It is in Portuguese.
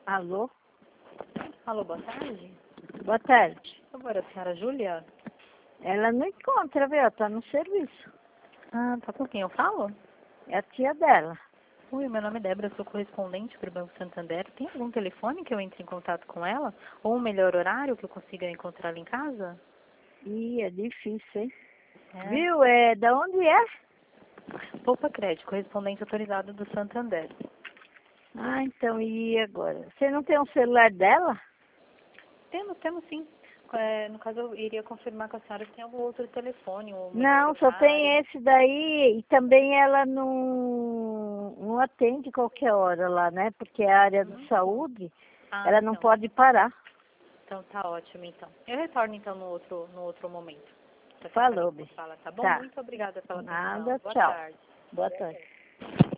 Alô? Alô, boa tarde. Boa tarde. Por favor, a senhora Júlia? Ela não encontra, viu? Tá no serviço. Ah, tá com quem eu falo? É a tia dela. Oi, meu nome é Débora, sou correspondente para o Banco Santander. Tem algum telefone que eu entre em contato com ela? Ou um melhor horário que eu consiga encontrá-la em casa? Ih, é difícil, hein? É. Viu? Da onde é? Poupa Crédito, correspondente autorizado do Santander. Ah, então, e agora? Você não tem um celular dela? Temos sim. No caso, eu iria confirmar com a senhora se tem algum outro telefone, ou um melhor Não, só tem horário. esse daí. E também ela não atende qualquer hora lá, né? Porque é a área de saúde, Ah, ela não então. pode parar. Então tá ótimo, então. Eu retorno, então, no outro momento. Pra Falou, senhora Bi. fala, tá bom? Tá. Muito obrigada pela atenção. Nada, Boa tchau. tarde. Boa tarde.